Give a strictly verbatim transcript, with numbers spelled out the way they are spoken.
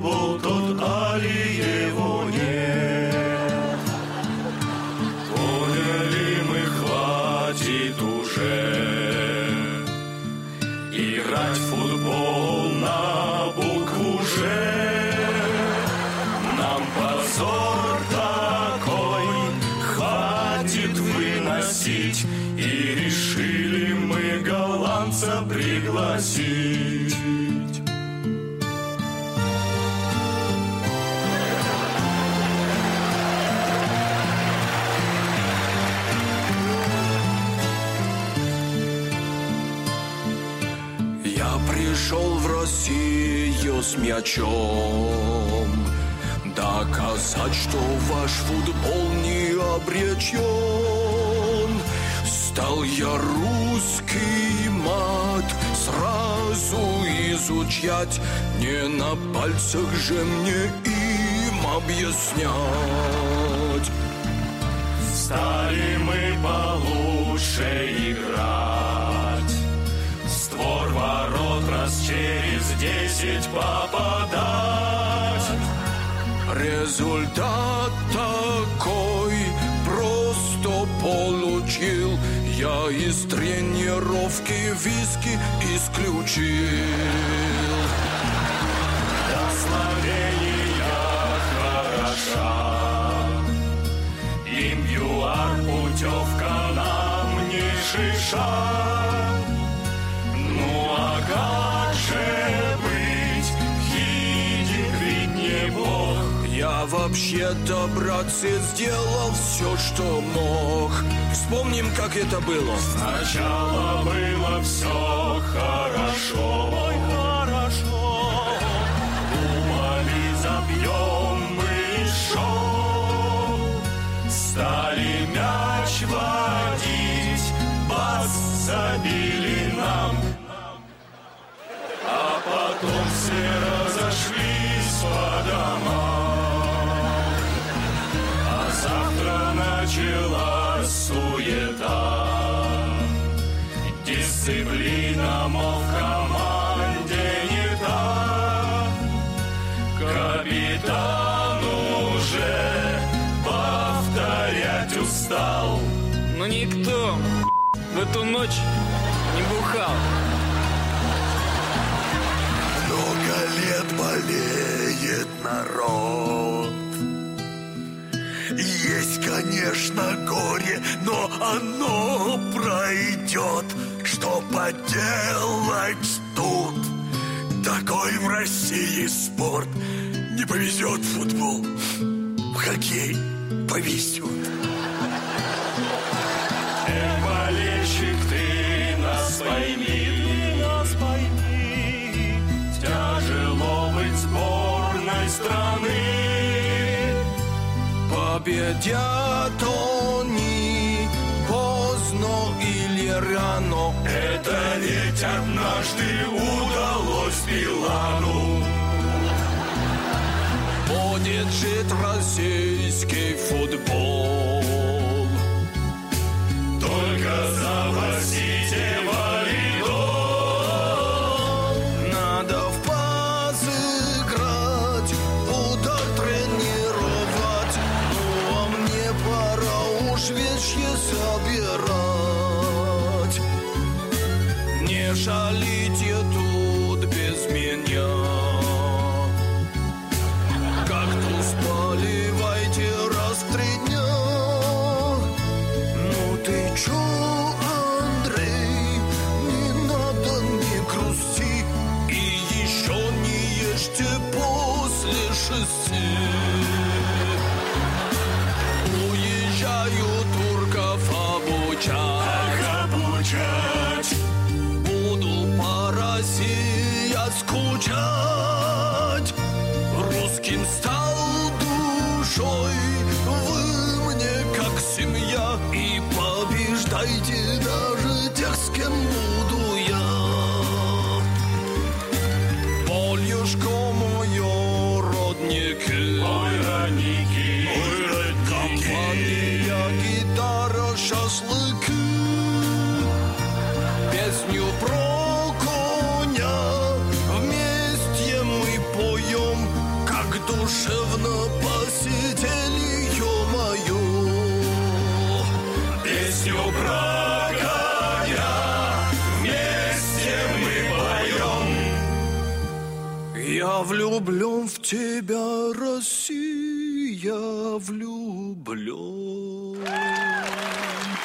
футбол тот, али его нет. Поняли мы, хватит уже играть в футбол на букву «Ж». Нам позор такой хватит выносить, и решили мы голландца пригласить. Пришел в Россию с мячом доказать, что ваш футбол не обречен. Стал я русский мат сразу изучать, не на пальцах же мне им объяснять. Стали мы получше играть, створ ворот раз через десять попадать. Результат такой просто получил, я из тренировки виски исключил. До Словения хороша, им ЮАР путевка, нам не шиша. Ну а как же быть, едем ведь не Бог. Я вообще-то, братцы, сделал все, что мог. Вспомним, как это было. Сначала было все хорошо, ой, хорошо. Думали, забьем мы еще, стали мяч водить, бас забили нам. А потом все разошлись по домам, а завтра началась суета. Дисциплина, мол, в команде не та. Капитан уже повторять устал. Но никто в эту ночь не бухал. Много лет болеет народ. Есть, конечно, горе, но оно пройдет. Что поделать тут? Такой в России спорт. Не повезет в футбол, в хоккей повезет. Эх, болельщик, ты нас пойми, нас пойми. Тяжело быть сборной страны. Победят они поздно или рано. Это ведь однажды удалось Билану. Будет жить российский футбол. Только запасите валидол. Надо в пас играть, удар тренировать. Ну а мне пора уж вещи собирать. Не шалите тут без меня. Кактус поливайте раз в три дня. Ну ты чё, Андрей, не надо, не грусти. И еще не ешьте после шести. Уезжаю турков обучать, обучать. Буду по России скучать. Русским стал душой, вы мне как семья. И побеждайте даже тех, с кем буду я. Полюшко мое, родники, Ой, родники, ой, родники. компания, гитара, шашлыки. Песню про коня вместе мы поем. Я влюблен в тебя, Россия, влюблен.